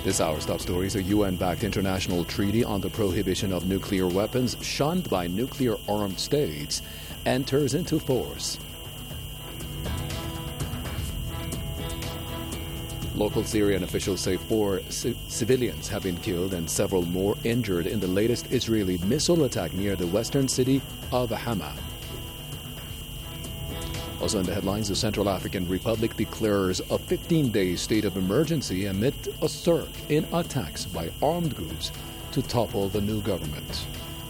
This hour's top story is a UN-backed international treaty on the prohibition of nuclear weapons shunned by nuclear-armed states enters into force. Local Syrian officials say 4 civilians have been killed and several more injured in the latest Israeli missile attack near the western city of Hama. Also in the headlines, the Central African Republic declares a 15-day state of emergency amid a surge in attacks by armed groups to topple the new government.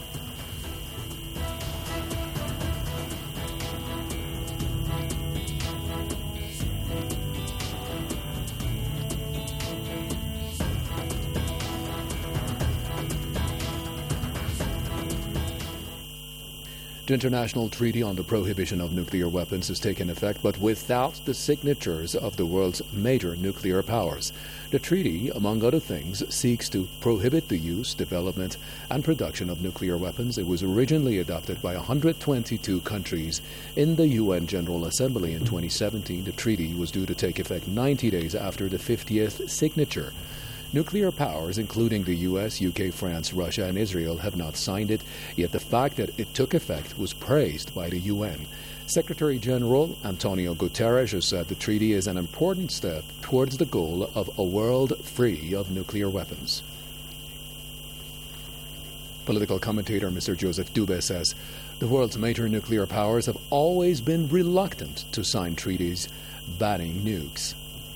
The International Treaty on the Prohibition of Nuclear Weapons has taken effect, but without the signatures of the world's major nuclear powers. The treaty, among other things, seeks to prohibit the use, development, and production of nuclear weapons. It was originally adopted by 122 countries in the UN General Assembly in 2017. The treaty was due to take effect 90 days after the 50th signature. Nuclear powers, including the U.S., UK, France, Russia, and Israel, have not signed it, yet the fact that it took effect was praised by the UN. Secretary General Antonio Guterres has said the treaty is an important step towards the goal of a world free of nuclear weapons. Political commentator Mr. Joseph Dube says the world's major nuclear powers have always been reluctant to sign treaties banning nukes.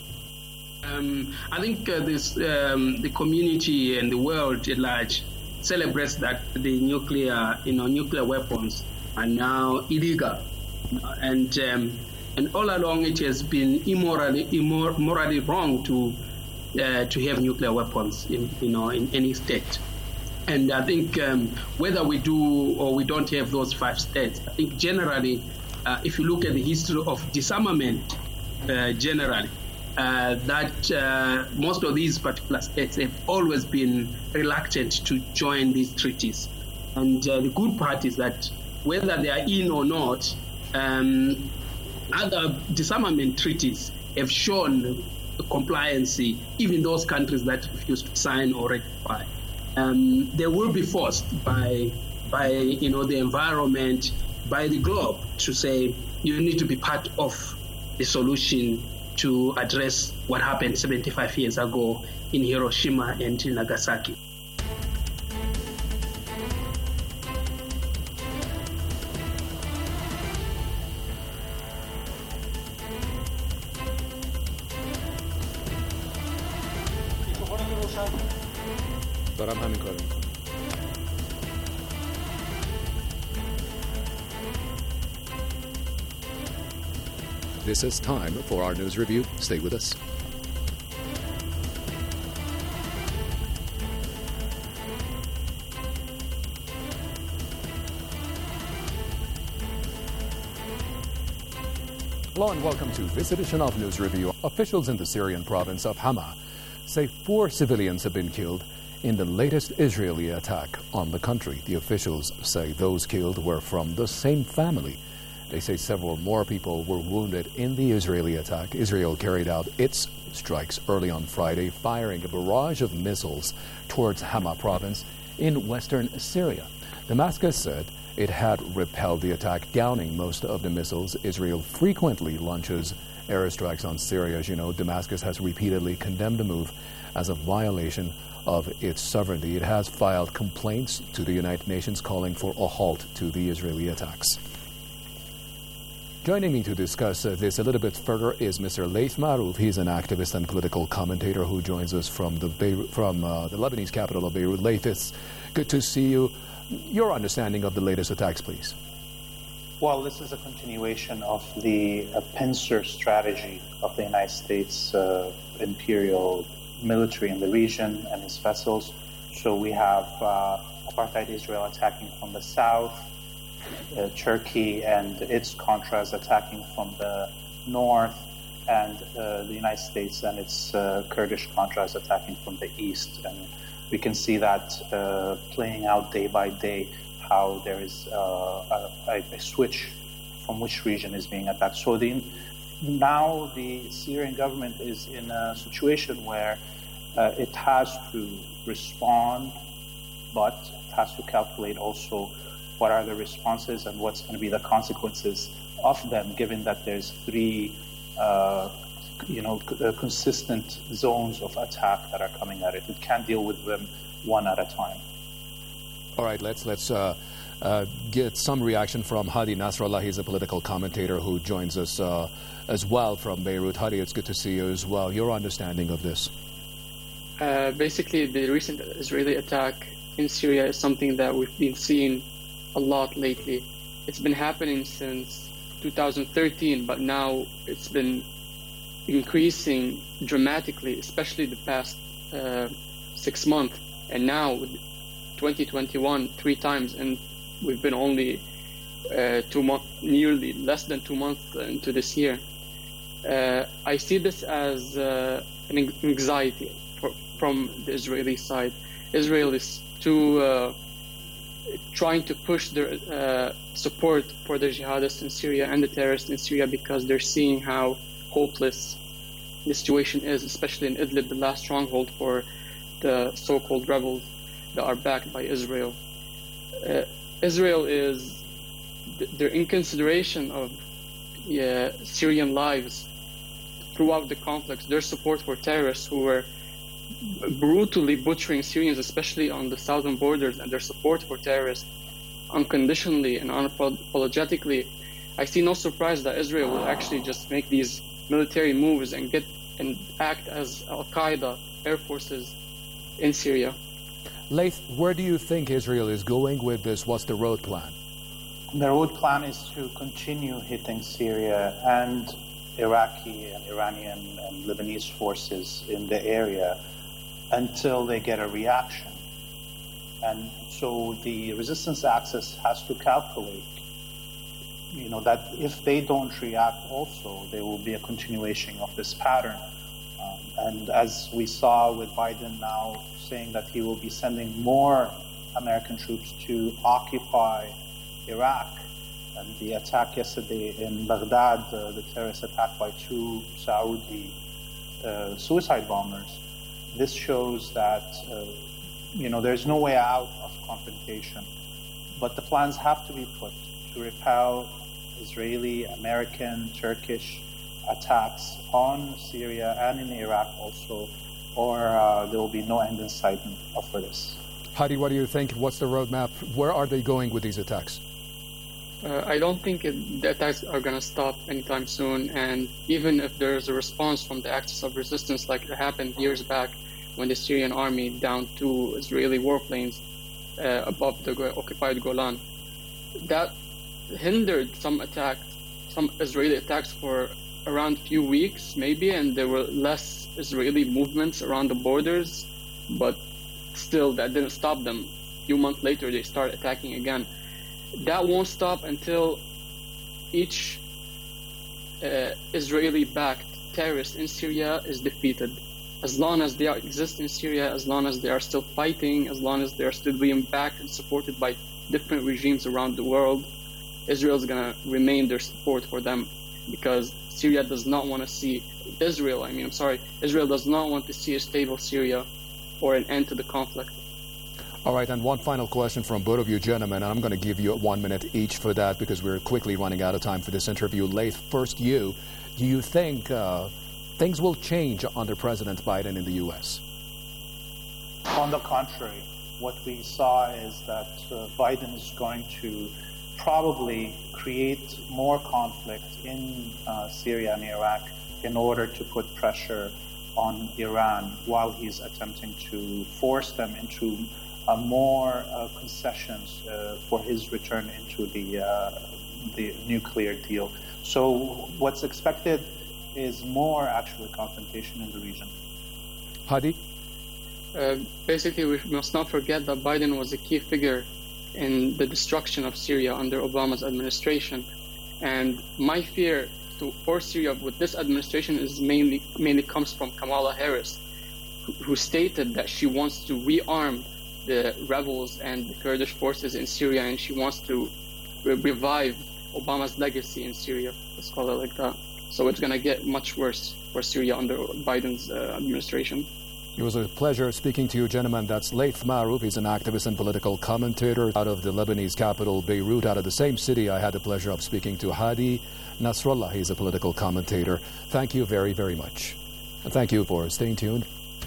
I think the community and the world at large celebrates that the nuclear weapons are now illegal, and all along it has been morally wrong to have nuclear weapons in any state. And I think whether we do or we don't have those 5 states, I think generally, if you look at the history of disarmament, generally. That most of these particular states have always been reluctant to join these treaties. And the good part is that whether they are in or not, other disarmament treaties have shown compliancy, even those countries that refuse to sign or ratify. They will be forced by the environment, by the globe, to say you need to be part of the solution to address what happened 75 years ago in Hiroshima and in Nagasaki. This is time for our news review. Stay with us. Hello and welcome to this edition of News Review. Officials in the Syrian province of Hama say 4 civilians have been killed in the latest Israeli attack on the country. The officials say those killed were from the same family. They say several more people were wounded in the Israeli attack. Israel carried out its strikes early on Friday, firing a barrage of missiles towards Hama province in western Syria. Damascus said it had repelled the attack, downing most of the missiles. Israel frequently launches airstrikes on Syria. As you know, Damascus has repeatedly condemned the move as a violation of its sovereignty. It has filed complaints to the United Nations calling for a halt to the Israeli attacks. Joining me to discuss this a little bit further is Mr. Laith Marouf. He's an activist and political commentator who joins us from the Lebanese capital of Beirut. Laith, it's good to see you. Your understanding of the latest attacks, please. Well, this is a continuation of the pincer strategy of the United States imperial military in the region and its vessels. So we have apartheid Israel attacking from the south, Turkey and its Contras attacking from the north, and the United States and its Kurdish Contras attacking from the east. And we can see that playing out day by day, how there is a switch from which region is being attacked. So now the Syrian government is in a situation where it has to respond, but it has to calculate also what are the responses and what's going to be the consequences of them, given that there's three consistent zones of attack that are coming at it. It can't deal with them one at a time. All right, let's get some reaction from Hadi Nasrallah. He's a political commentator who joins us as well from Beirut. Hadi, it's good to see you as well. Your understanding of this? Basically, the recent Israeli attack in Syria is something that we've been seeing a lot lately. It's been happening since 2013, but now it's been increasing dramatically, especially the past 6 months. And now, 2021, 3 times, and we've been only nearly less than 2 months into this year. I see this as an anxiety from the Israeli side. Israel is trying to push their support for the jihadists in Syria and the terrorists in Syria because they're seeing how hopeless the situation is, especially in Idlib, the last stronghold for the so-called rebels that are backed by Israel. Israel they're in consideration of Syrian lives throughout the conflicts. Their support for terrorists who were brutally butchering Syrians, especially on the southern borders, and their support for terrorists unconditionally and unapologetically. I see no surprise that Israel will actually just make these military moves and act as Al-Qaeda air forces in Syria. Laith, where do you think Israel is going with this? What's the road plan? The road plan is to continue hitting Syria and Iraqi and Iranian and Lebanese forces in the area until they get a reaction. And so the resistance axis has to calculate, that if they don't react also, there will be a continuation of this pattern. And as we saw with Biden now saying that he will be sending more American troops to occupy Iraq, and the attack yesterday in Baghdad, the terrorist attack by 2 Saudi suicide bombers, this shows that there's no way out of confrontation. But the plans have to be put to repel Israeli, American, Turkish attacks on Syria and in Iraq also, or there will be no end in sight for this. Hadi, what do you think? What's the roadmap? Where are they going with these attacks? I don't think the attacks are going to stop anytime soon. And even if there's a response from the axis of resistance, like it happened years back when the Syrian army downed 2 Israeli warplanes above the occupied Golan, that hindered some Israeli attacks for around a few weeks maybe, and there were less Israeli movements around the borders, but still that didn't stop them. A few months later they start attacking again. That won't stop until each Israeli-backed terrorist in Syria is defeated. As long as they exist in Syria, as long as they are still fighting, as long as they are still being backed and supported by different regimes around the world, Israel is going to remain their support for them, because Syria does not want to see Israel does not want to see a stable Syria or an end to the conflict. All right, and one final question from both of you gentlemen, and I'm going to give you 1 minute each for that because we're quickly running out of time for this interview. Laith, first do you think things will change under President Biden in the U.S.? On the contrary, what we saw is that Biden is going to probably create more conflict in Syria and Iraq in order to put pressure on Iran while he's attempting to force them into more concessions for his return into the nuclear deal. So what's expected is more actually confrontation in the region. Hadi? Basically, we must not forget that Biden was a key figure in the destruction of Syria under Obama's administration. And my fear for Syria with this administration is mainly comes from Kamala Harris, who stated that she wants to rearm the rebels and the Kurdish forces in Syria, and she wants to revive Obama's legacy in Syria. Let's call it like that. So it's going to get much worse for Syria under Biden's administration. It was a pleasure speaking to you, gentlemen. That's Laith Marouf. He's an activist and political commentator out of the Lebanese capital, Beirut. Out of the same city, I had the pleasure of speaking to Hadi Nasrallah. He's a political commentator. Thank you very, very much. And thank you for staying tuned.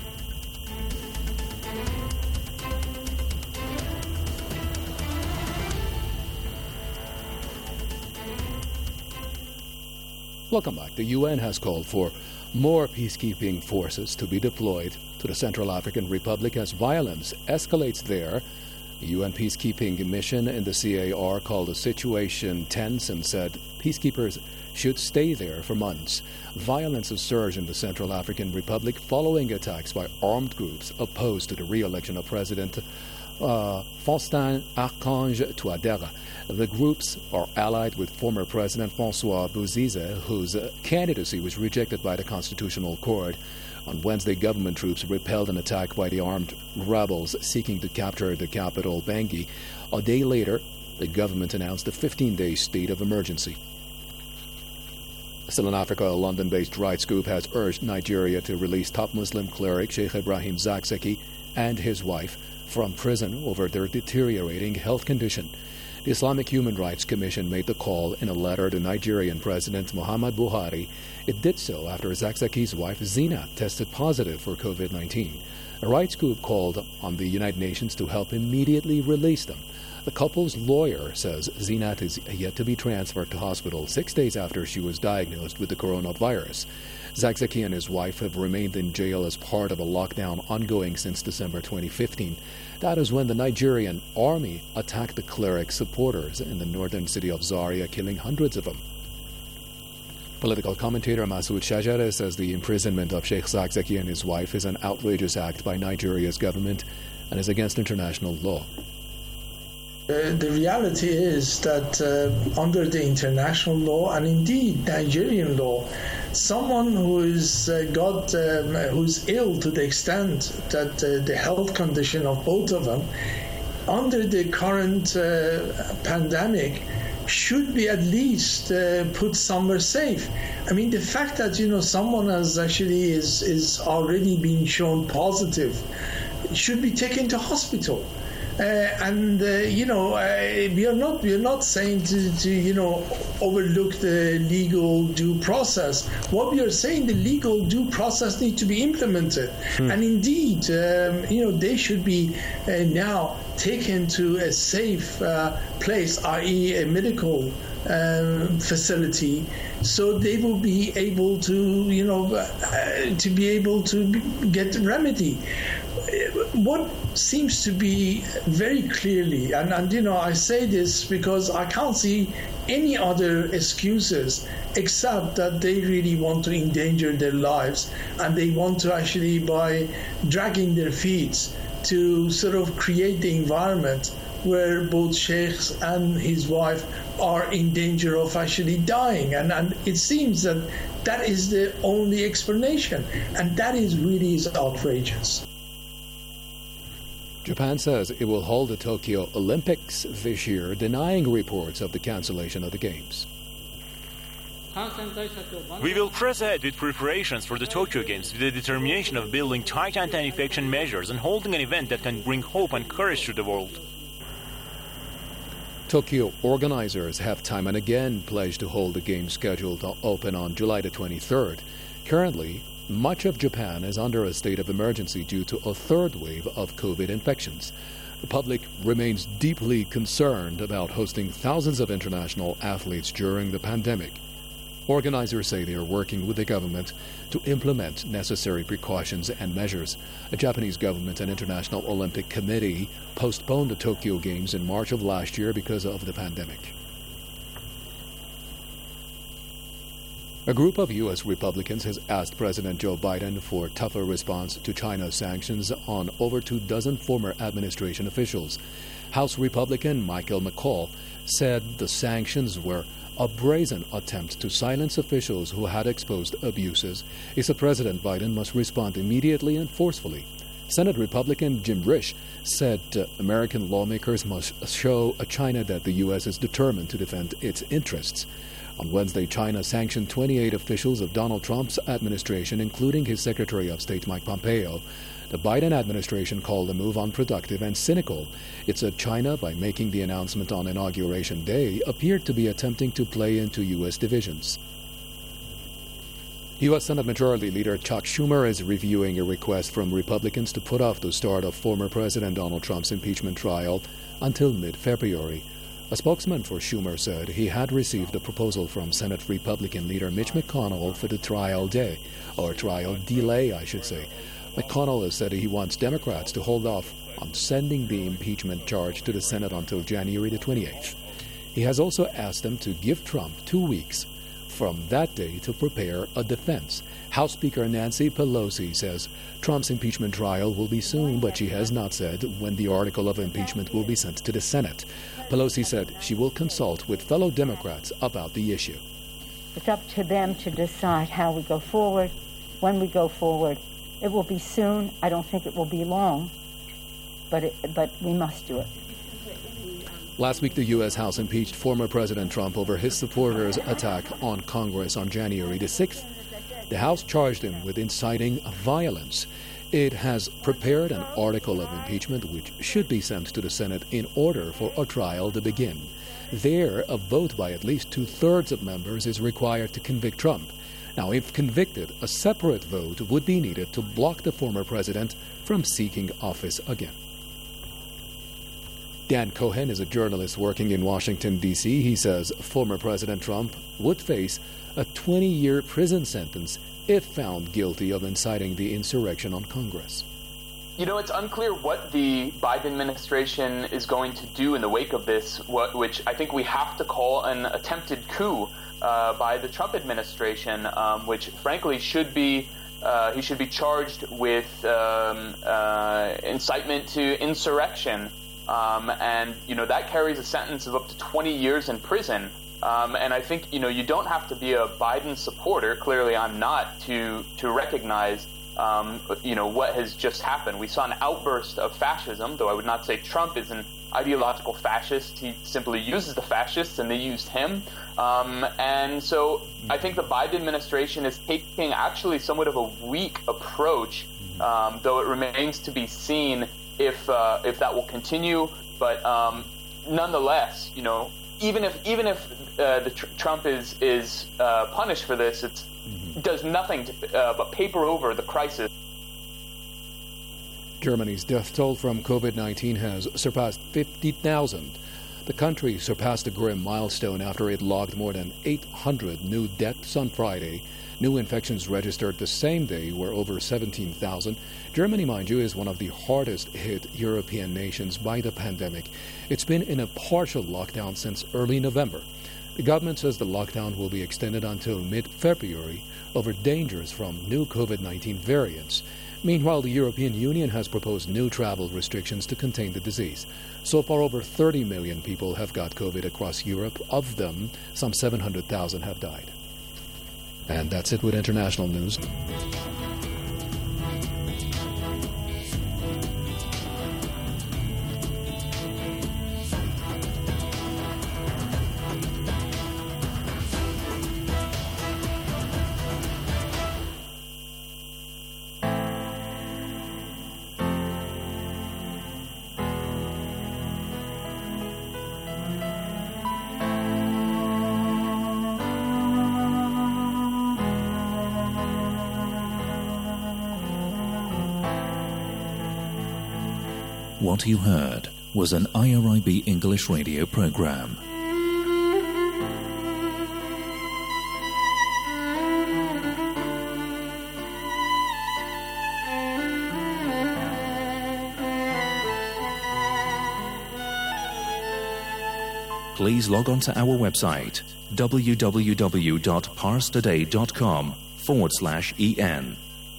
Welcome back. The UN has called for more peacekeeping forces to be deployed to the Central African Republic as violence escalates there. The UN peacekeeping mission in the CAR called the situation tense and said peacekeepers should stay there for months. Violence has surged in the Central African Republic following attacks by armed groups opposed to the re-election of President Faustin Archange Touadéra. The groups are allied with former President Francois Bozize, whose candidacy was rejected by the Constitutional Court. On Wednesday, government troops repelled an attack by the armed rebels seeking to capture the capital, Bangui. A day later, the government announced a 15-day state of emergency. Still in Africa, a London-based rights group has urged Nigeria to release top Muslim cleric Sheikh Ibrahim Zakzaki and his wife from prison over their deteriorating health condition. The Islamic Human Rights Commission made the call in a letter to Nigerian President Muhammadu Buhari. It did so after Zakzaki's wife Zina tested positive for COVID-19. A rights group called on the United Nations to help immediately release them. The couple's lawyer says Zinat is yet to be transferred to hospital 6 days after she was diagnosed with the coronavirus. Zakzaki and his wife have remained in jail as part of a lockdown ongoing since December 2015. That is when the Nigerian army attacked the cleric's supporters in the northern city of Zaria, killing hundreds of them. Political commentator Masoud Shajare says the imprisonment of Sheikh Zakzaki and his wife is an outrageous act by Nigeria's government and is against international law. The reality is that under the international law and indeed Nigerian law, someone who's ill to the extent that the health condition of both of them under the current pandemic should be at least put somewhere safe. I mean, the fact that someone has actually is already being shown positive should be taken to hospital. We are not saying to overlook the legal due process. What we are saying, the legal due process needs to be implemented, and indeed, they should be now taken to a safe place, i.e., a medical facility, so they will be able to, get remedy. What seems to be very clearly, and I say this because I can't see any other excuses except that they really want to endanger their lives, and they want to actually, by dragging their feet, to sort of create the environment where both Sheikhs and his wife are in danger of actually dying. And it seems that is the only explanation, and that is really outrageous. Japan says it will hold the Tokyo Olympics this year, denying reports of the cancellation of the Games. We will press ahead with preparations for the Tokyo Games with the determination of building tight anti-infection measures and holding an event that can bring hope and courage to the world. Tokyo organizers have time and again pledged to hold the Games scheduled to open on July the 23rd. Currently, much of Japan is under a state of emergency due to a third wave of COVID infections. The public remains deeply concerned about hosting thousands of international athletes during the pandemic. Organizers say they are working with the government to implement necessary precautions and measures. The Japanese government and International Olympic Committee postponed the Tokyo Games in March of last year because of the pandemic. A group of U.S. Republicans has asked President Joe Biden for a tougher response to China's sanctions on over 24 former administration officials. House Republican Michael McCaul said the sanctions were a brazen attempt to silence officials who had exposed abuses. He said President Biden must respond immediately and forcefully. Senate Republican Jim Risch said American lawmakers must show China that the U.S. is determined to defend its interests. On Wednesday, China sanctioned 28 officials of Donald Trump's administration, including his Secretary of State Mike Pompeo. The Biden administration called the move unproductive and cynical. It said China, by making the announcement on Inauguration Day, appeared to be attempting to play into U.S. divisions. U.S. Senate Majority Leader Chuck Schumer is reviewing a request from Republicans to put off the start of former President Donald Trump's impeachment trial until mid-February. A spokesman for Schumer said he had received a proposal from Senate Republican leader Mitch McConnell for the trial day, or trial delay, I should say. McConnell has said he wants Democrats to hold off on sending the impeachment charge to the Senate until January the 28th. He has also asked them to give Trump 2 weeks from that day to prepare a defense. House Speaker Nancy Pelosi says Trump's impeachment trial will be soon, but she has not said when the article of impeachment will be sent to the Senate. Pelosi said she will consult with fellow Democrats about the issue. It's up to them to decide how we go forward, when we go forward. It will be soon. I don't think it will be long, but we must do it. Last week, the U.S. House impeached former President Trump over his supporters' attack on Congress on January the 6th. The House charged him with inciting violence. It has prepared an article of impeachment which should be sent to the Senate in order for a trial to begin. There, a vote by at least 2/3 of members is required to convict Trump. Now, if convicted, a separate vote would be needed to block the former president from seeking office again. Dan Cohen is a journalist working in Washington, D.C. He says former President Trump would face a 20-year prison sentence if found guilty of inciting the insurrection on Congress. You know, it's unclear what the Biden administration is going to do in the wake of this, which I think we have to call an attempted coup by the Trump administration, which frankly should be he should be charged with incitement to insurrection. And, you know, that carries a sentence of up to 20 years in prison. And I think, you know, you don't have to be a Biden supporter. Clearly, I'm not to recognize, you know, what has just happened. We saw an outburst of fascism, though I would not say Trump is an ideological fascist. He simply uses the fascists and they used him. And so I think the Biden administration is taking actually somewhat of a weak approach, though it remains to be seen if that will continue, but nonetheless, you know, even if Trump is punished for this, it does nothing to but paper over the crisis. Germany's death toll from COVID-19 has surpassed 50,000. The country surpassed a grim milestone after it logged more than 800 new deaths on Friday. New infections registered the same day were over 17,000. Germany, mind you, is one of the hardest hit European nations by the pandemic. It's been in a partial lockdown since early November. The government says the lockdown will be extended until mid-February over dangers from new COVID-19 variants. Meanwhile, the European Union has proposed new travel restrictions to contain the disease. So far, over 30 million people have got COVID across Europe. Of them, some 700,000 have died. And that's it with international news. What you heard was an IRIB English radio program. Please log on to our website www.parstoday.com/en.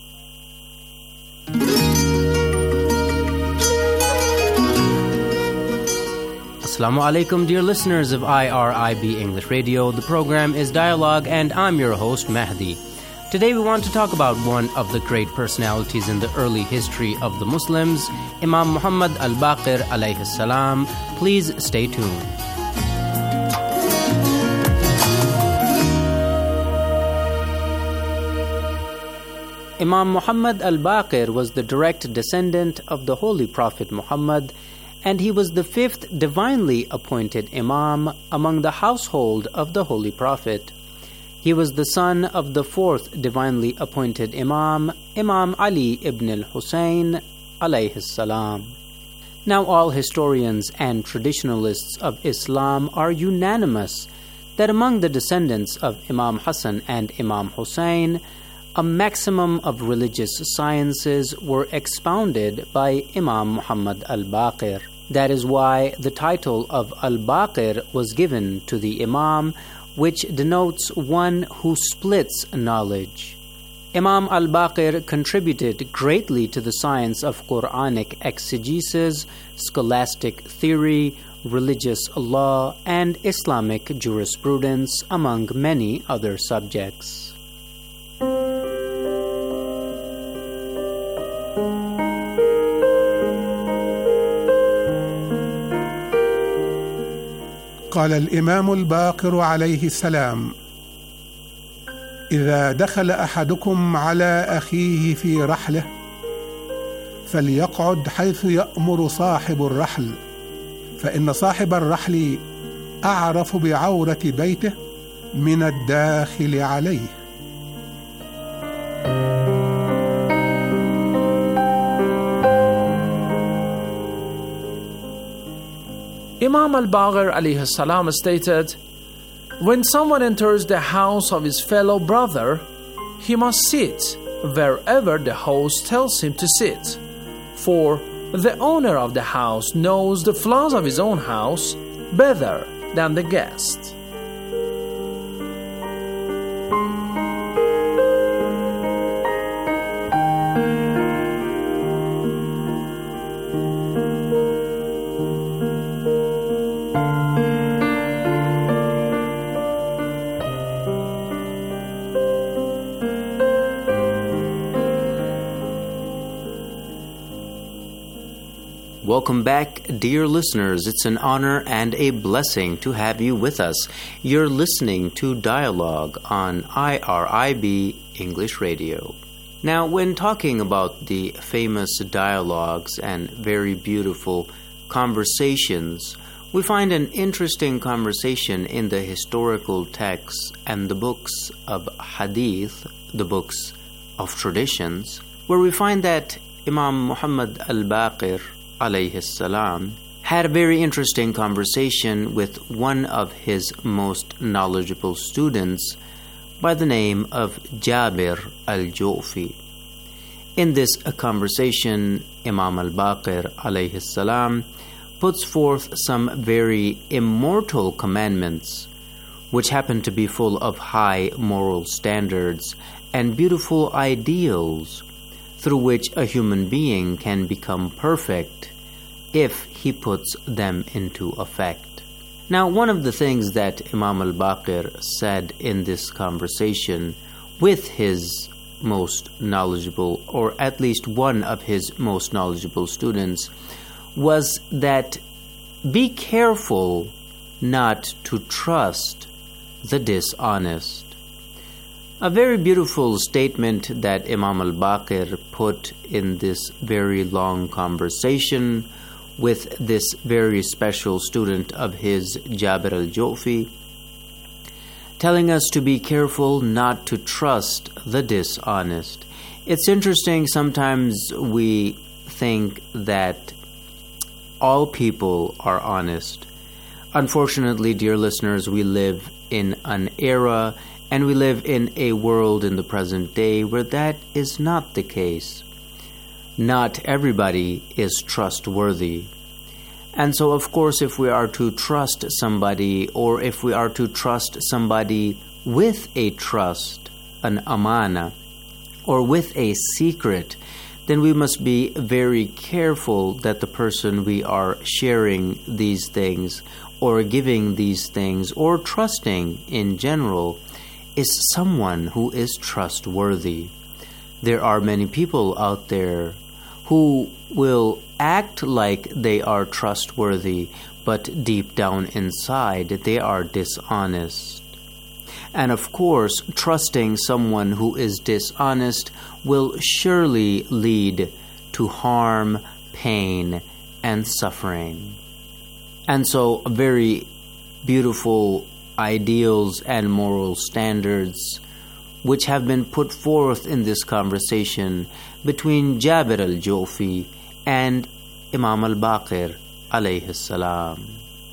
Assalamu alaikum, dear listeners of IRIB English Radio. The program is Dialogue, and I'm your host, Mahdi. Today we want to talk about one of the great personalities in the early history of the Muslims, Imam Muhammad al-Baqir alayhi salam. Please stay tuned. Imam Muhammad al-Baqir was the direct descendant of the Holy Prophet Muhammad, and he was the fifth divinely appointed Imam among the household of the Holy Prophet. He was the son of the fourth divinely appointed Imam, Imam Ali ibn al-Husayn, alayhi salam. Now all historians and traditionalists of Islam are unanimous that among the descendants of Imam Hassan and Imam Hussein, a maximum of religious sciences were expounded by Imam Muhammad al-Baqir. That is why the title of al-Baqir was given to the Imam, which denotes one who splits knowledge. Imam al-Baqir contributed greatly to the science of Quranic exegesis, scholastic theory, religious law, and Islamic jurisprudence, among many other subjects. قال الإمام الباقر عليه السلام: إذا دخل أحدكم على أخيه في رحله فليقعد حيث يأمر صاحب الرحل، فإن صاحب الرحل أعرف بعورة بيته من الداخل عليه. Imam al-Baqir alayhi salam stated, when someone enters the house of his fellow brother, he must sit wherever the host tells him to sit, for the owner of the house knows the flaws of his own house better than the guest. Welcome back, dear listeners. It's an honor and a blessing to have you with us. You're listening to Dialogue on IRIB English Radio. Now, when talking about the famous dialogues and very beautiful conversations, we find an interesting conversation in the historical texts and the books of hadith, the books of traditions, where we find that Imam Muhammad al-Baqir alayhi salam had a very interesting conversation with one of his most knowledgeable students by the name of Jabir al-Ju'fi. In this conversation, Imam al-Baqir alayhi salam puts forth some very immortal commandments which happen to be full of high moral standards and beautiful ideals through which a human being can become perfect if he puts them into effect. Now, one of the things that Imam al-Baqir said in this conversation with his most knowledgeable, or at least one of his most knowledgeable students, was that be careful not to trust the dishonest. A very beautiful statement that Imam al-Baqir put in this very long conversation with this very special student of his, Jabir al-Ju'fi, telling us to be careful not to trust the dishonest. It's interesting, sometimes we think that all people are honest. Unfortunately, dear listeners, we live in an era and we live in a world in the present day where that is not the case. Not everybody is trustworthy. And so, of course, if we are to trust somebody, or if we are to trust somebody with a trust, an amana, or with a secret, then we must be very careful that the person we are sharing these things, or giving these things, or trusting in general, is someone who is trustworthy. There are many people out there who will act like they are trustworthy, but deep down inside they are dishonest. And of course, trusting someone who is dishonest will surely lead to harm, pain, and suffering. And so, very beautiful ideals and moral standards which have been put forth in this conversation between Jabir al-Jofi and Imam al-Baqir alayhi salam.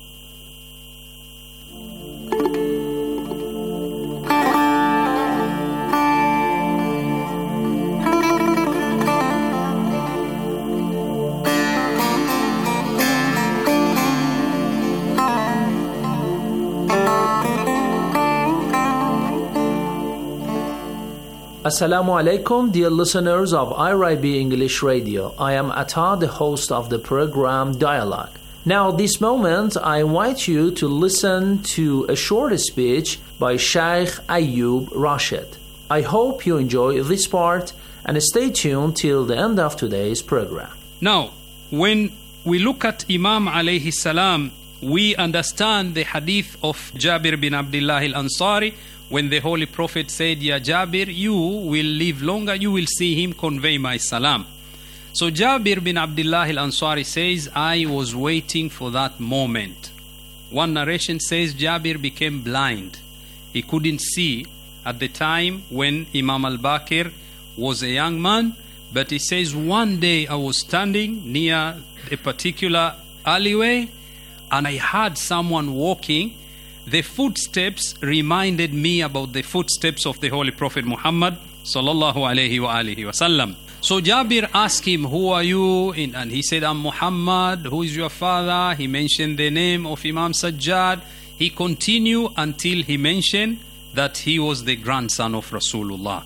Assalamu alaikum, dear listeners of IRIB English Radio. I am Atta, the host of the program Dialogue. Now, this moment, I invite you to listen to a short speech by Sheikh Ayyub Rashid. I hope you enjoy this part and stay tuned till the end of today's program. Now, when we look at Imam alayhi salam, we understand the hadith of Jabir bin Abdullah al-Ansari, when the Holy Prophet said, Ya Jabir, you will live longer, you will see him convey my salam. So Jabir bin Abdullah al-Ansari says, I was waiting for that moment. One narration says Jabir became blind. He couldn't see at the time when Imam al-Baqir was a young man, but he says, one day I was standing near a particular alleyway and I heard someone walking. The footsteps reminded me about the footsteps of the Holy Prophet Muhammad sallallahu alayhi wa alihi wasallam. So Jabir asked him, who are you? And he said, I'm Muhammad. Who is your father? He mentioned the name of Imam Sajjad. He continued until he mentioned that he was the grandson of Rasulullah.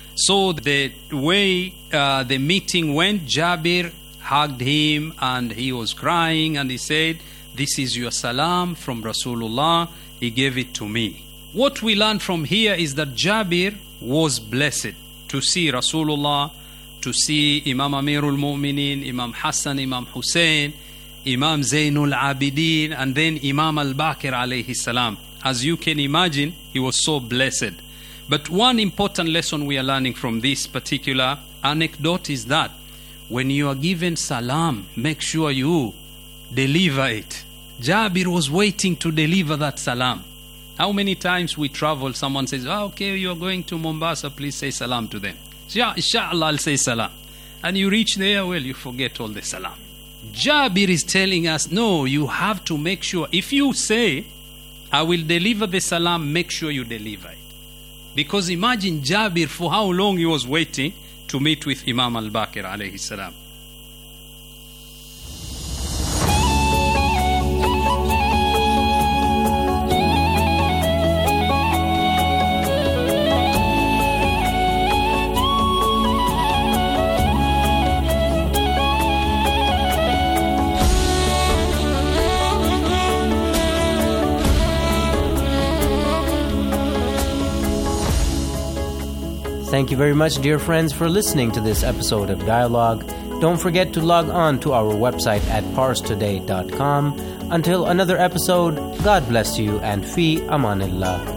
So the way the meeting went, Jabir hugged him and he was crying and he said, this is your salam from Rasulullah. He gave it to me. What we learn from here is that Jabir was blessed to see Rasulullah, to see Imam Amirul Mu'mineen, Imam Hassan, Imam Hussein, Imam Zainul Abidin, and then Imam al-Baqir alayhi salam. As you can imagine, he was so blessed. But one important lesson we are learning from this particular anecdote is that when you are given salam, make sure you deliver it. Jabir was waiting to deliver that salam. How many times we travel, someone says, okay, you're going to Mombasa, please say salam to them. Yeah, inshallah, I'll say salam. And you reach there, well, you forget all the salam. Jabir is telling us, no, you have to make sure. If you say, I will deliver the salam, make sure you deliver it. Because imagine Jabir, for how long he was waiting to meet with Imam al-Baqir alayhi salam. Thank you very much, dear friends, for listening to this episode of Dialogue. Don't forget to log on to our website at parstoday.com. Until another episode, God bless you and fi amanillah.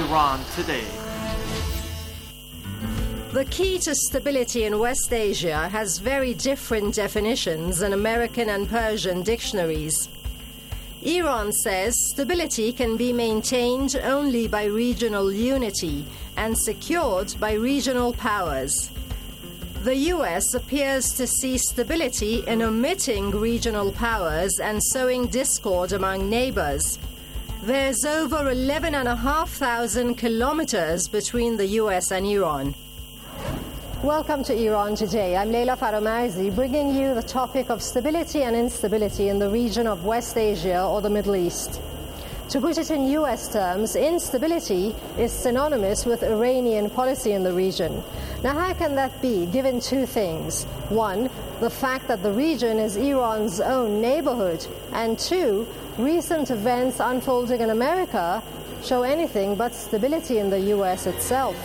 Iran today. The key to stability in West Asia has very different definitions in American and Persian dictionaries. Iran says stability can be maintained only by regional unity and secured by regional powers. The US appears to see stability in omitting regional powers and sowing discord among neighbors. There's over 11,500 kilometers between the US and Iran. Welcome to Iran Today. I'm Leila Faramarzi, bringing you the topic of stability and instability in the region of West Asia or the Middle East. To put it in US terms, instability is synonymous with Iranian policy in the region. Now, how can that be, given two things? One, the fact that the region is Iran's own neighborhood, and two, recent events unfolding in America show anything but stability in the US itself.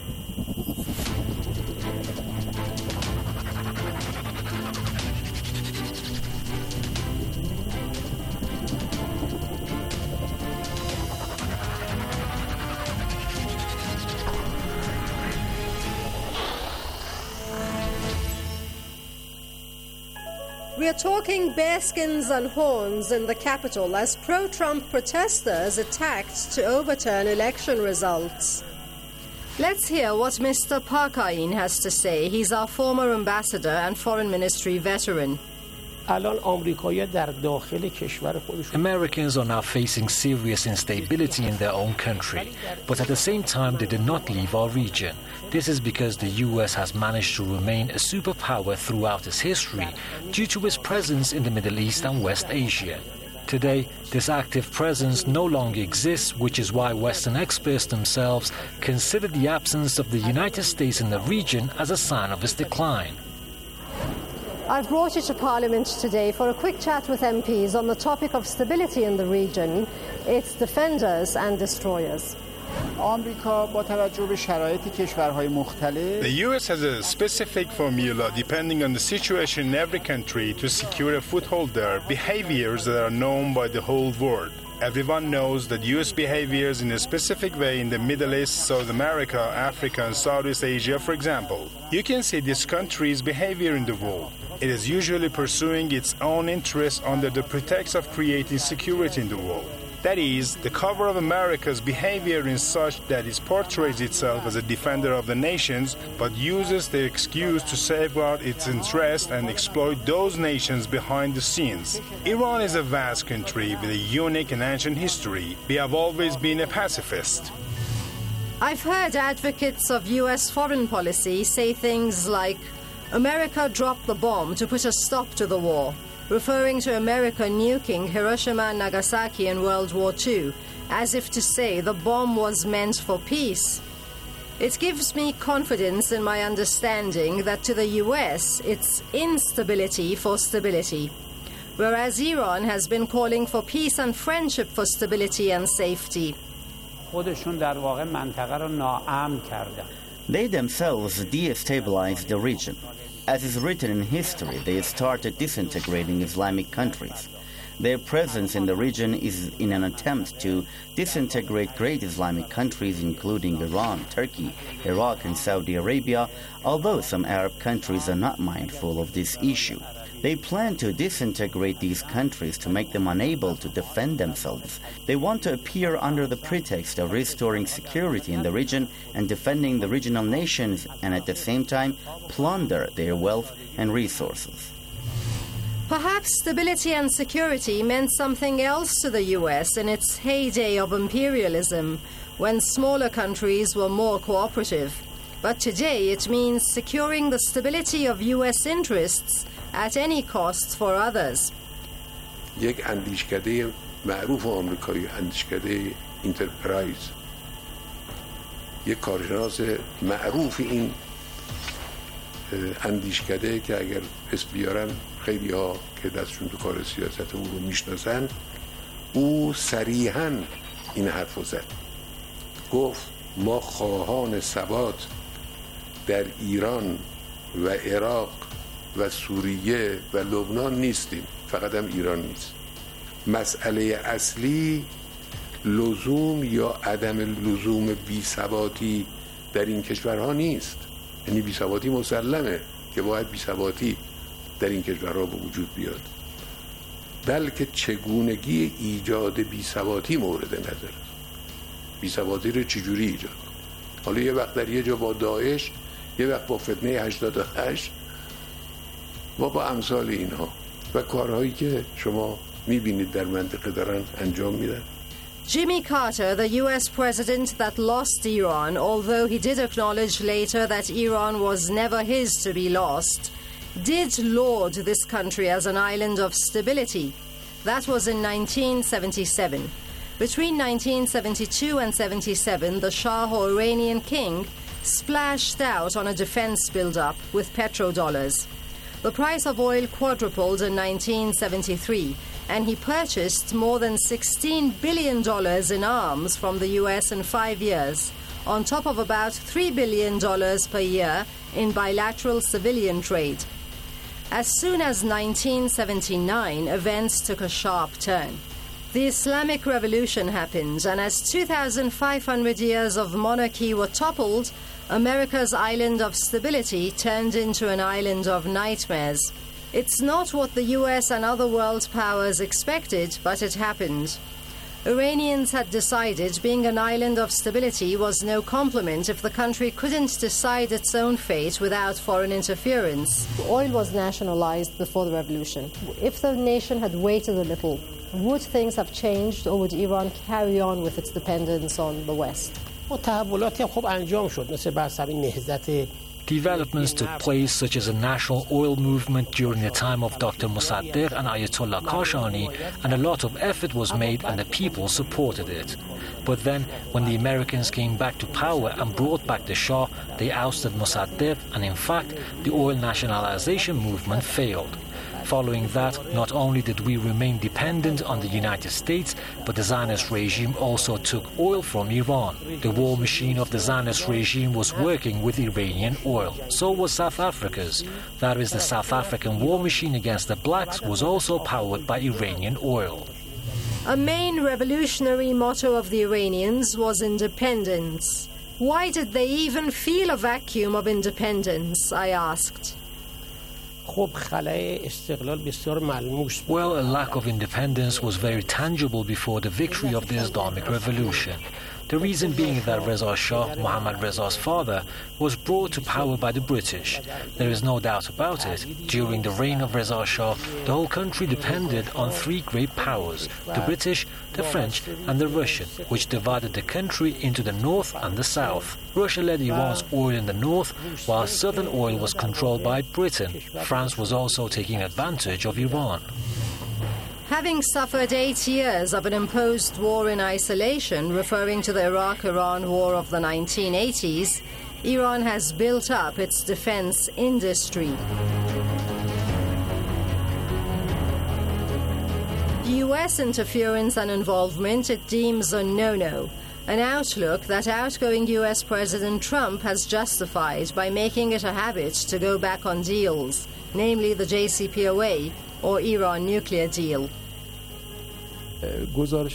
We are talking bearskins and horns in the capital as pro-Trump protesters attacked to overturn election results. Let's hear what Mr. Parkain has to say. He's our former ambassador and foreign ministry veteran. Americans are now facing serious instability in their own country, but at the same time they did not leave our region. This is because the US has managed to remain a superpower throughout its history due to its presence in the Middle East and West Asia. Today, this active presence no longer exists, which is why Western experts themselves consider the absence of the United States in the region as a sign of its decline. I've brought you to Parliament today for a quick chat with MPs on the topic of stability in the region, its defenders and destroyers. The US has a specific formula depending on the situation in every country to secure a foothold there, behaviors that are known by the whole world. Everyone knows that US behaviors in a specific way in the Middle East, South America, Africa and Southeast Asia, for example. You can see this country's behavior in the world. It is usually pursuing its own interests under the pretext of creating security in the world. That is, the cover of America's behavior is such that it portrays itself as a defender of the nations, but uses the excuse to safeguard its interests and exploit those nations behind the scenes. Iran is a vast country with a unique and ancient history. We have always been a pacifist. I've heard advocates of US foreign policy say things like, America dropped the bomb to put a stop to the war, referring to America nuking Hiroshima and Nagasaki in World War II, as if to say the bomb was meant for peace. It gives me confidence in my understanding that to the US, it's instability for stability, whereas Iran has been calling for peace and friendship for stability and safety. They themselves destabilized the region. As is written in history, they started disintegrating Islamic countries. Their presence in the region is in an attempt to disintegrate great Islamic countries, including Iran, Turkey, Iraq, and Saudi Arabia, although some Arab countries are not mindful of this issue. They plan to disintegrate these countries to make them unable to defend themselves. They want to appear under the pretext of restoring security in the region and defending the regional nations, and at the same time plunder their wealth and resources. Perhaps stability and security meant something else to the US in its heyday of imperialism, when smaller countries were more cooperative. But today it means securing the stability of US interests at any cost for others. یک اندیشکده معروف آمریکایی، اندیشکده انترپرایز، یک کارشناس معروف این اندیشکده که اگر اسم بیارم خیلی ها که دستشون تو کار سیاست او رو میشناسن، او صریحاً این حرف رو زد. گفت ما خواهان ثبات در ایران و عراق و سوریه و لبنان نیستیم، فقط هم ایران نیست. مسئله اصلی لزوم یا عدم لزوم بی‌ثباتی در این کشورها نیست. یعنی بی‌ثباتی مسلمه که باید بی‌ثباتی در این کشورها به وجود بیاد، بلکه چگونگی ایجاد بی‌ثباتی مورد نظر است. بی‌ثباتی رو چجوری ایجاد؟ حالا یه وقت در یه جا با داعش، یه وقت با فتنه 88 و با امثال اینها و کارهایی که شما میبینید در منطقه دارن انجام میدن. Jimmy Carter, the US president that lost Iran, although he did acknowledge later that Iran was never his to be lost, did laud this country as an island of stability. That was in 1977. Between 1972 and 77, the Shah or Iranian king splashed out on a defense build-up with petrodollars. The price of oil quadrupled in 1973, and he purchased more than $16 billion in arms from the US in 5 years, on top of about $3 billion per year in bilateral civilian trade. As soon as 1979, events took a sharp turn. The Islamic Revolution happened, and as 2,500 years of monarchy were toppled, America's island of stability turned into an island of nightmares. It's not what the US and other world powers expected, but it happened. Iranians had decided being an island of stability was no compliment if the country couldn't decide its own fate without foreign interference. Oil was nationalized before the revolution. If the nation had waited a little, would things have changed, or would Iran carry on with its dependence on the West? Developments took place, such as a national oil movement during the time of Dr. Mossadegh and Ayatollah Kashani, and a lot of effort was made and the people supported it. But then, when the Americans came back to power and brought back the Shah, they ousted Mossadegh, and in fact, the oil nationalization movement failed. Following that, not only did we remain dependent on the United States, but the Zionist regime also took oil from Iran. The war machine of the Zionist regime was working with Iranian oil. So was South Africa's. That is, the South African war machine against the blacks was also powered by Iranian oil. A main revolutionary motto of the Iranians was independence. Why did they even feel a vacuum of independence, I asked. Well, a lack of independence was very tangible before the victory of the Islamic Revolution. The reason being that Reza Shah, Mohammad Reza's father, was brought to power by the British. There is no doubt about it. During the reign of Reza Shah, the whole country depended on three great powers, the British, the French, and the Russian, which divided the country into the north and the south. Russia led Iran's oil in the north, while southern oil was controlled by Britain. France was also taking advantage of Iran. Having suffered 8 years of an imposed war in isolation, referring to the Iraq-Iran war of the 1980s, Iran has built up its defense industry. US interference and involvement it deems a no-no, an outlook that outgoing US President Trump has justified by making it a habit to go back on deals, namely the JCPOA or Iran nuclear deal. The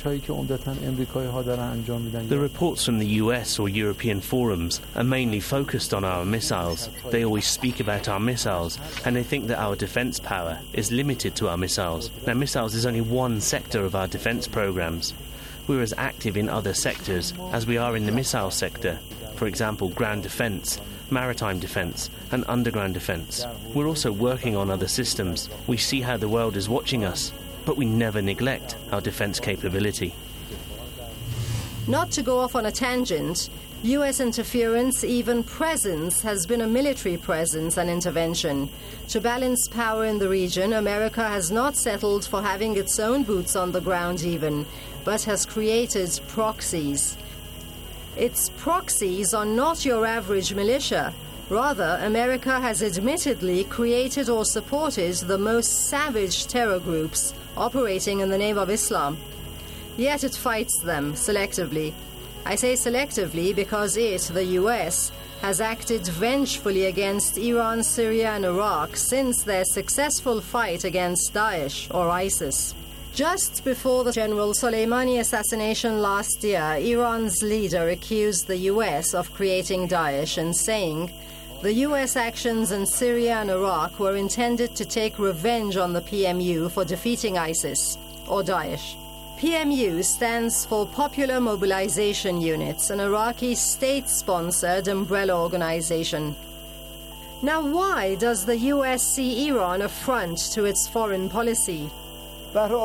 reports from the US or European forums are mainly focused on our missiles. They always speak about our missiles, and they think that our defense power is limited to our missiles. Now, missiles is only one sector of our defense programs. We're as active in other sectors as we are in the missile sector. For example, ground defense, maritime defense, and underground defense. We're also working on other systems. We see how the world is watching us, but we never neglect our defense capability. Not to go off on a tangent, US interference, even presence, has been a military presence and intervention. To balance power in the region, America has not settled for having its own boots on the ground even, but has created proxies. Its proxies are not your average militia. Rather, America has admittedly created or supported the most savage terror groups operating in the name of Islam. Yet it fights them selectively. I say selectively because it, the US, has acted vengefully against Iran, Syria and Iraq since their successful fight against Daesh or ISIS. Just before the General Soleimani assassination last year, Iran's leader accused the US of creating Daesh and saying the US actions in Syria and Iraq were intended to take revenge on the PMU for defeating ISIS, or Daesh. PMU stands for Popular Mobilization Units, an Iraqi state-sponsored umbrella organization. Now, why does the US see Iran a front to its foreign policy? After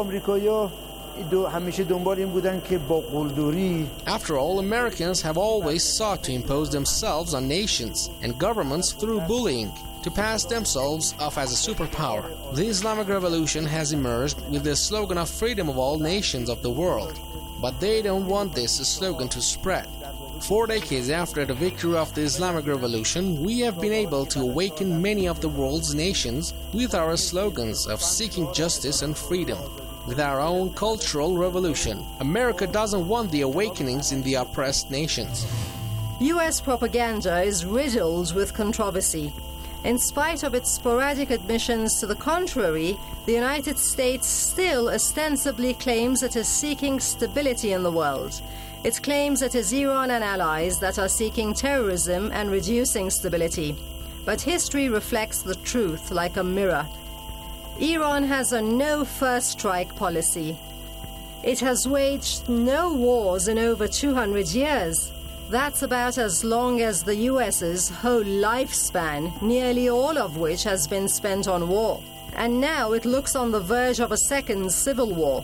all, Americans have always sought to impose themselves on nations and governments through bullying, to pass themselves off as a superpower. The Islamic Revolution has emerged with the slogan of freedom of all nations of the world, but they don't want this slogan to spread. 4 decades after the victory of the Islamic Revolution, we have been able to awaken many of the world's nations with our slogans of seeking justice and freedom. With our own cultural revolution, America doesn't want the awakenings in the oppressed nations. US propaganda is riddled with controversy. In spite of its sporadic admissions to the contrary, the United States still ostensibly claims it is seeking stability in the world. It claims it is Iran and allies that are seeking terrorism and reducing stability. But history reflects the truth like a mirror. Iran has a no-first strike policy. It has waged no wars in over 200 years. That's about as long as the US's whole lifespan, nearly all of which has been spent on war. And now it looks on the verge of a second civil war.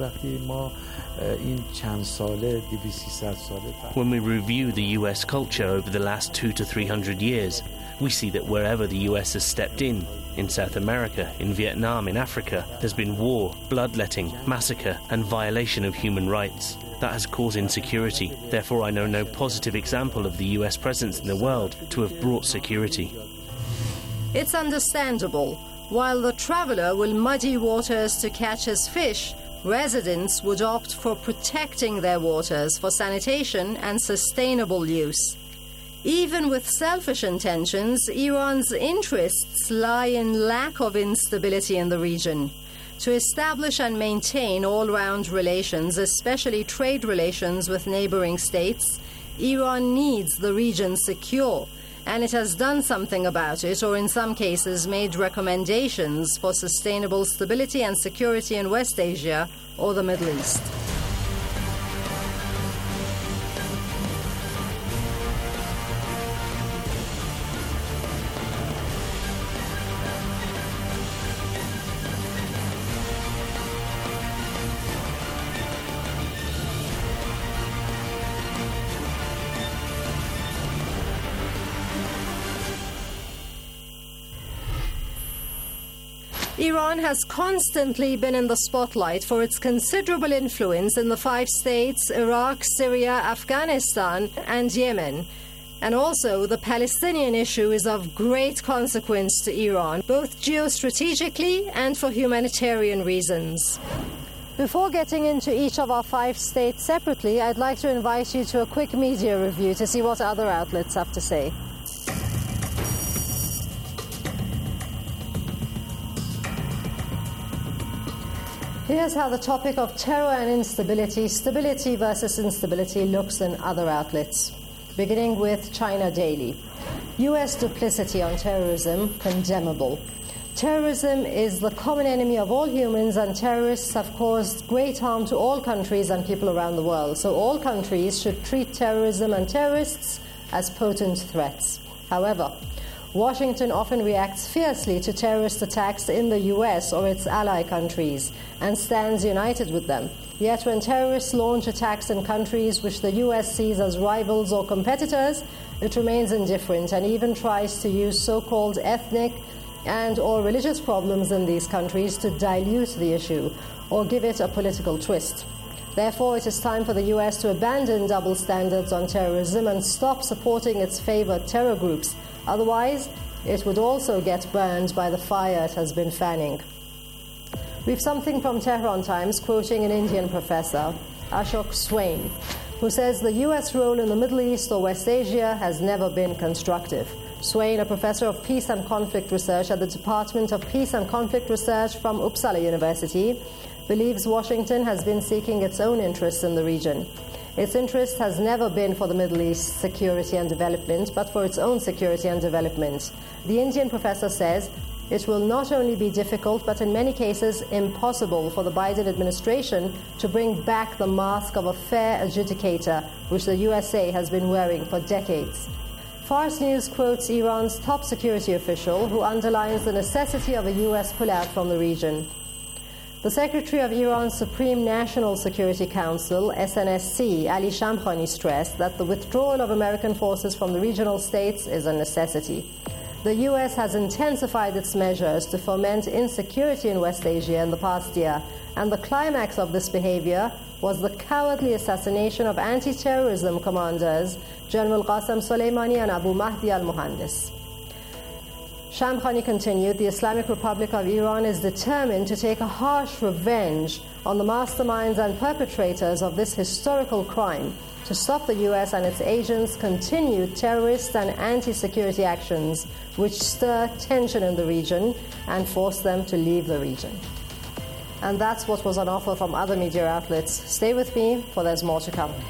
When we review the US culture over the last 200 to 300 years, we see that wherever the US has stepped in South America, in Vietnam, in Africa, there's been war, bloodletting, massacre, and violation of human rights. That has caused insecurity. Therefore, I know no positive example of the US presence in the world to have brought security. It's understandable. While the traveler will muddy waters to catch his fish, residents would opt for protecting their waters for sanitation and sustainable use. Even with selfish intentions, Iran's interests lie in lack of instability in the region. To establish and maintain all-round relations, especially trade relations with neighboring states, Iran needs the region secure, and it has done something about it, or in some cases made recommendations for sustainable stability and security in West Asia or the Middle East. Iran has constantly been in the spotlight for its considerable influence in the 5 states, Iraq, Syria, Afghanistan, and Yemen. And also, the Palestinian issue is of great consequence to Iran, both geostrategically and for humanitarian reasons. Before getting into each of our 5 states separately, I'd like to invite you to a quick media review to see what other outlets have to say. Here's how the topic of terror and instability, stability versus instability, looks in other outlets. Beginning with China Daily. U.S. duplicity on terrorism, condemnable. Terrorism is the common enemy of all humans, and terrorists have caused great harm to all countries and people around the world. So all countries should treat terrorism and terrorists as potent threats. However, Washington often reacts fiercely to terrorist attacks in the U.S. or its ally countries and stands united with them. Yet when terrorists launch attacks in countries which the U.S. sees as rivals or competitors, it remains indifferent and even tries to use so-called ethnic and or religious problems in these countries to dilute the issue or give it a political twist. Therefore, it is time for the U.S. to abandon double standards on terrorism and stop supporting its favored terror groups. Otherwise, it would also get burned by the fire it has been fanning. We've something from Tehran Times quoting an Indian professor, Ashok Swain, who says the U.S. role in the Middle East or West Asia has never been constructive. Swain, a professor of peace and conflict research at the Department of Peace and Conflict Research from Uppsala University, believes Washington has been seeking its own interests in the region. Its interest has never been for the Middle East security and development, but for its own security and development. The Indian professor says it will not only be difficult, but in many cases impossible for the Biden administration to bring back the mask of a fair adjudicator, which the USA has been wearing for decades. Fars News quotes Iran's top security official, who underlines the necessity of a U.S. pullout from the region. The Secretary of Iran's Supreme National Security Council, SNSC, Ali Shamkhani, stressed that the withdrawal of American forces from the regional states is a necessity. The U.S. has intensified its measures to foment insecurity in West Asia in the past year, and the climax of this behavior was the cowardly assassination of anti-terrorism commanders General Qasem Soleimani and Abu Mahdi al-Muhandis. Shamkhani continued, the Islamic Republic of Iran is determined to take a harsh revenge on the masterminds and perpetrators of this historical crime to stop the U.S. and its agents' continued terrorist and anti-security actions which stir tension in the region and force them to leave the region. And that's what was on offer from other media outlets. Stay with me, for there's more to come.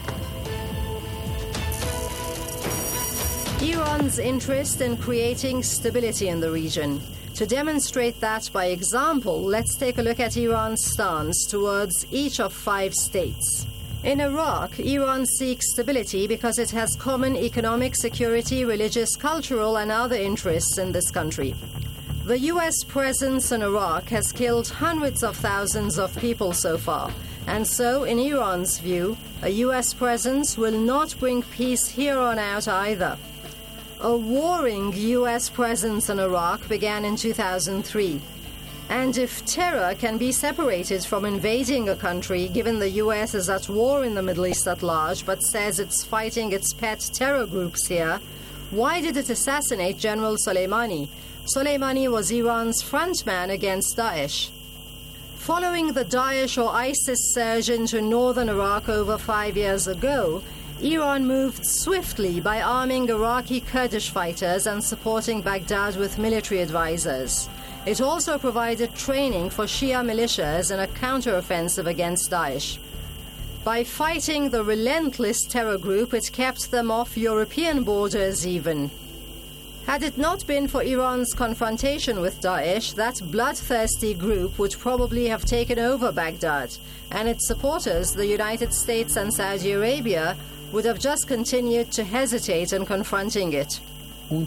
Iran's interest in creating stability in the region. To demonstrate that by example, let's take a look at Iran's stance towards each of 5 states. In Iraq, Iran seeks stability because it has common economic, security, religious, cultural, and other interests in this country. The U.S. presence in Iraq has killed hundreds of thousands of people so far, and so, in Iran's view, a U.S. presence will not bring peace here on out either. A warring U.S. presence in Iraq began in 2003. And if terror can be separated from invading a country, given the U.S. is at war in the Middle East at large, but says it's fighting its pet terror groups here, why did it assassinate General Soleimani? Soleimani was Iran's frontman against Daesh. Following the Daesh or ISIS surge into northern Iraq over 5 years ago, Iran moved swiftly by arming Iraqi Kurdish fighters and supporting Baghdad with military advisors. It also provided training for Shia militias in a counteroffensive against Daesh. By fighting the relentless terror group, it kept them off European borders even. Had it not been for Iran's confrontation with Daesh, that bloodthirsty group would probably have taken over Baghdad, and its supporters, the United States and Saudi Arabia, would have just continued to hesitate in confronting it. What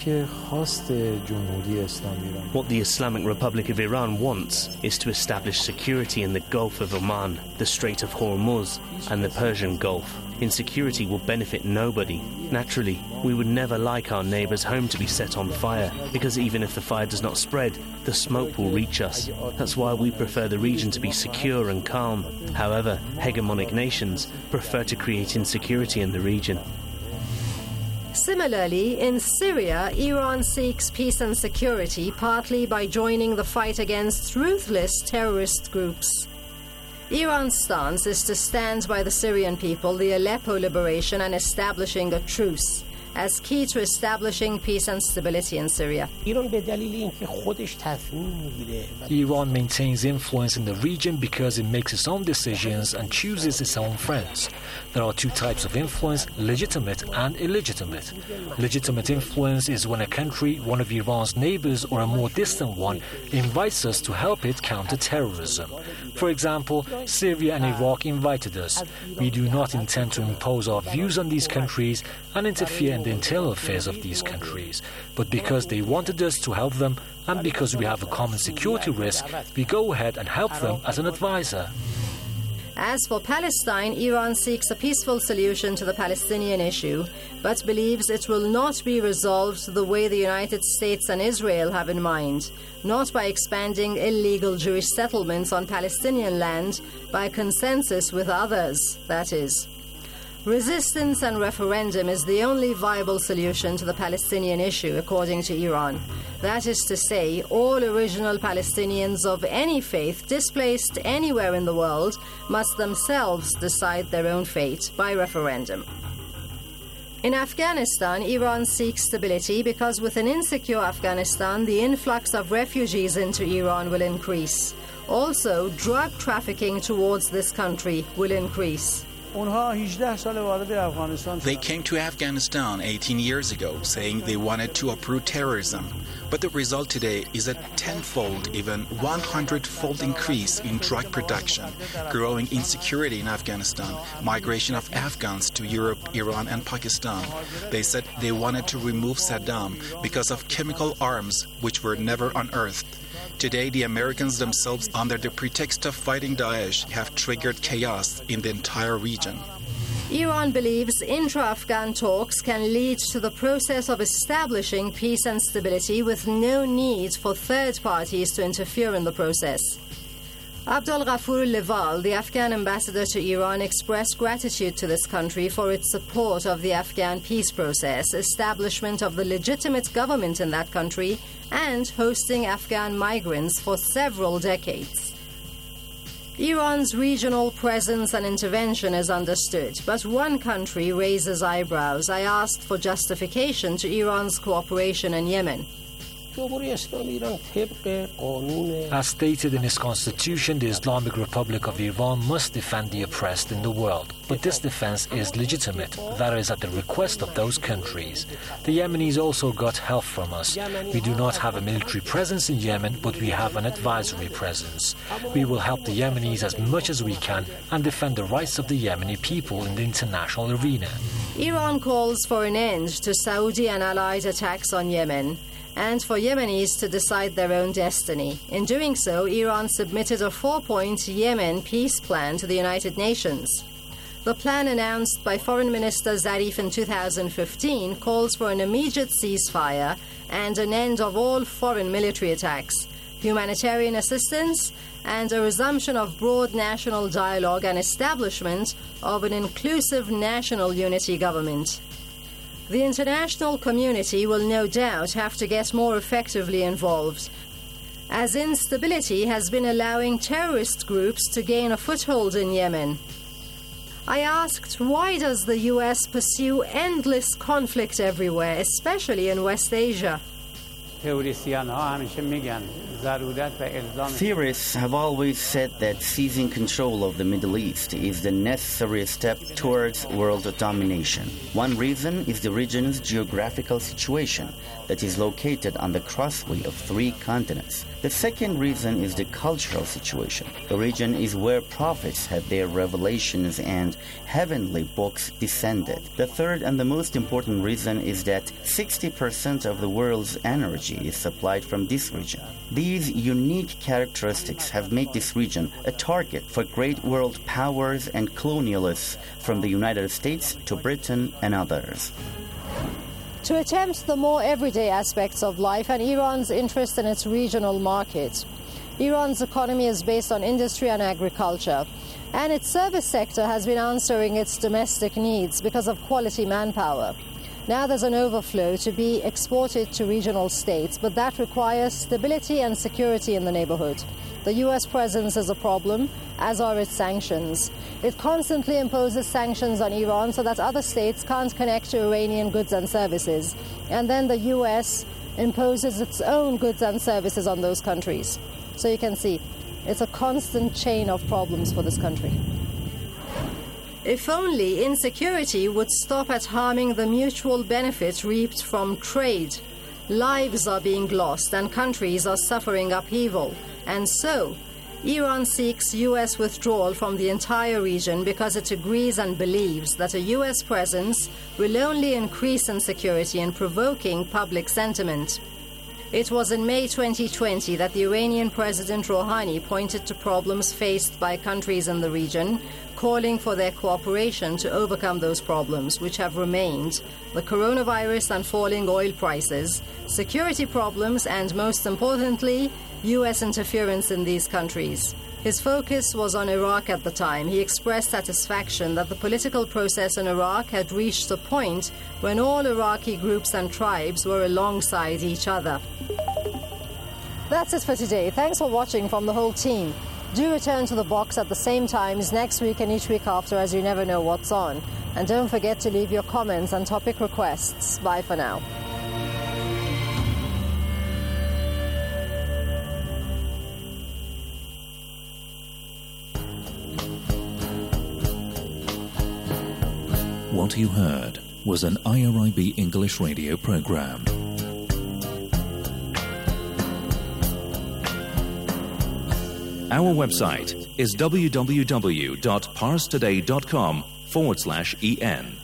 the Islamic Republic of Iran wants is to establish security in the Gulf of Oman, the Strait of Hormuz, and the Persian Gulf. Insecurity will benefit nobody. Naturally, we would never like our neighbour's home to be set on fire, because even if the fire does not spread, the smoke will reach us. That's why we prefer the region to be secure and calm. However, hegemonic nations prefer to create insecurity in the region. Similarly, in Syria, Iran seeks peace and security partly by joining the fight against ruthless terrorist groups. Iran's stance is to stand by the Syrian people, the Aleppo liberation, and establishing a truce as key to establishing peace and stability in Syria. Iran maintains influence in the region because it makes its own decisions and chooses its own friends. There are 2 types of influence, legitimate and illegitimate. Legitimate influence is when a country, one of Iran's neighbors or a more distant one, invites us to help it counter terrorism. For example, Syria and Iraq invited us. We do not intend to impose our views on these countries and interfere in the internal affairs of these countries. But because they wanted us to help them, and because we have a common security risk, we go ahead and help them as an advisor. As for Palestine, Iran seeks a peaceful solution to the Palestinian issue, but believes it will not be resolved the way the United States and Israel have in mind, not by expanding illegal Jewish settlements on Palestinian land by consensus with others, that is. Resistance and referendum is the only viable solution to the Palestinian issue, according to Iran. That is to say, all original Palestinians of any faith displaced anywhere in the world must themselves decide their own fate by referendum. In Afghanistan, Iran seeks stability because with an insecure Afghanistan, the influx of refugees into Iran will increase. Also, drug trafficking towards this country will increase. They came to Afghanistan 18 years ago saying they wanted to uproot terrorism. But the result today is a tenfold, even 100-fold increase in drug production, growing insecurity in Afghanistan, migration of Afghans to Europe, Iran, and Pakistan. They said they wanted to remove Saddam because of chemical arms which were never unearthed. Today, the Americans themselves, under the pretext of fighting Daesh, have triggered chaos in the entire region. Iran believes intra-Afghan talks can lead to the process of establishing peace and stability with no need for third parties to interfere in the process. Abdul Ghafoor Leval, the Afghan ambassador to Iran, expressed gratitude to this country for its support of the Afghan peace process, establishment of the legitimate government in that country, and hosting Afghan migrants for several decades. Iran's regional presence and intervention is understood, but one country raises eyebrows. I asked for justification to Iran's cooperation in Yemen. As stated in its constitution, the Islamic Republic of Iran must defend the oppressed in the world. But this defense is legitimate, that is at the request of those countries. The Yemenis also got help from us. We do not have a military presence in Yemen, but we have an advisory presence. We will help the Yemenis as much as we can and defend the rights of the Yemeni people in the international arena. Iran calls for an end to Saudi and allied attacks on Yemen, and for Yemenis to decide their own destiny. In doing so, Iran submitted a 4-point Yemen peace plan to the United Nations. The plan announced by Foreign Minister Zarif in 2015 calls for an immediate ceasefire and an end of all foreign military attacks, humanitarian assistance, and a resumption of broad national dialogue and establishment of an inclusive national unity government. The international community will no doubt have to get more effectively involved, as instability has been allowing terrorist groups to gain a foothold in Yemen. I asked, why does the US pursue endless conflict everywhere, especially in West Asia? Theorists have always said that seizing control of the Middle East is the necessary step towards world domination. One reason is the region's geographical situation, that is located on the crossway of 3 continents. The second reason is the cultural situation. The region is where prophets had their revelations and heavenly books descended. The third and the most important reason is that 60% of the world's energy is supplied from this region. These unique characteristics have made this region a target for great world powers and colonialists from the United States to Britain and others. To attempt the more everyday aspects of life and Iran's interest in its regional market. Iran's economy is based on industry and agriculture, and its service sector has been answering its domestic needs because of quality manpower. Now there's an overflow to be exported to regional states, but that requires stability and security in the neighborhood. The U.S. presence is a problem, as are its sanctions. It constantly imposes sanctions on Iran so that other states can't connect to Iranian goods and services. And then the U.S. imposes its own goods and services on those countries. So you can see, it's a constant chain of problems for this country. If only insecurity would stop at harming the mutual benefits reaped from trade. Lives are being lost and countries are suffering upheaval. And so, Iran seeks U.S. withdrawal from the entire region because it agrees and believes that a U.S. presence will only increase insecurity and provoking public sentiment. It was in May 2020 that the Iranian President Rouhani pointed to problems faced by countries in the region, calling for their cooperation to overcome those problems, which have remained the coronavirus and falling oil prices, security problems, and most importantly, U.S. interference in these countries. His focus was on Iraq at the time. He expressed satisfaction that the political process in Iraq had reached a point when all Iraqi groups and tribes were alongside each other. That's it for today. Thanks for watching from the whole team. Do return to the box at the same times next week and each week after, as you never know what's on. And don't forget to leave your comments and topic requests. Bye for now. What you heard was an IRIB English radio program. Our website is www.parstoday.com/en.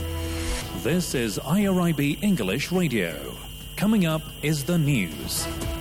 This is IRIB English Radio. Coming up is the news.